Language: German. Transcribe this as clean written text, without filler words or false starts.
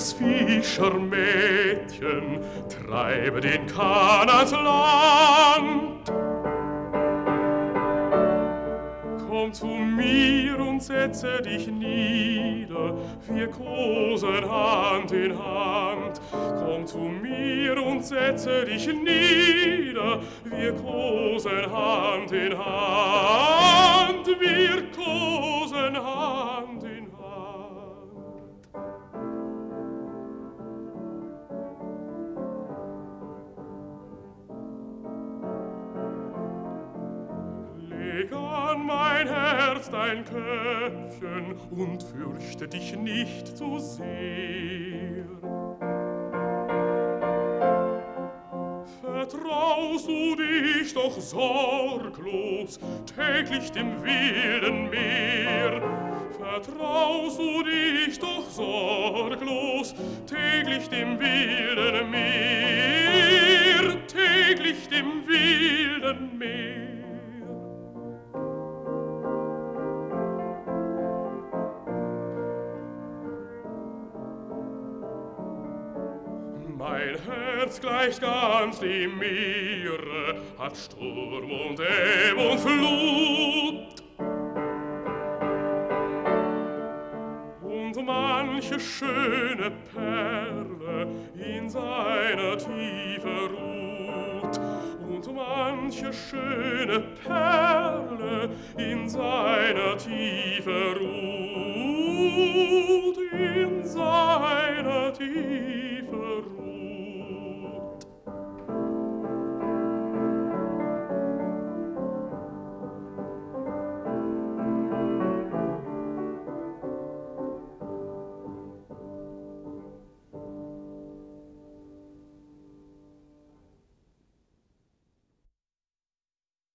junges Fischermädchen, treibe den Kahn ans Land. Komm zu mir und setze dich nieder, wir kosen Hand in Hand. Komm zu mir und setze dich nieder, wir kosen Hand in Hand, wir kosen Hand in Hand. Leg an mein Herz dein Köpfchen und fürchte dich nicht zu sehr. Vertraust du dich doch sorglos täglich dem wilden Meer? Vertraust du dich doch sorglos täglich dem wilden Meer? Täglich dem wilden Meer. Mein Herz gleicht ganz dem Meere, hat Sturm und Ebb und Flut. Und manche schöne Perle in seiner Tiefe ruht. Und manche schöne Perle in seiner Tiefe ruht. In seiner Tiefe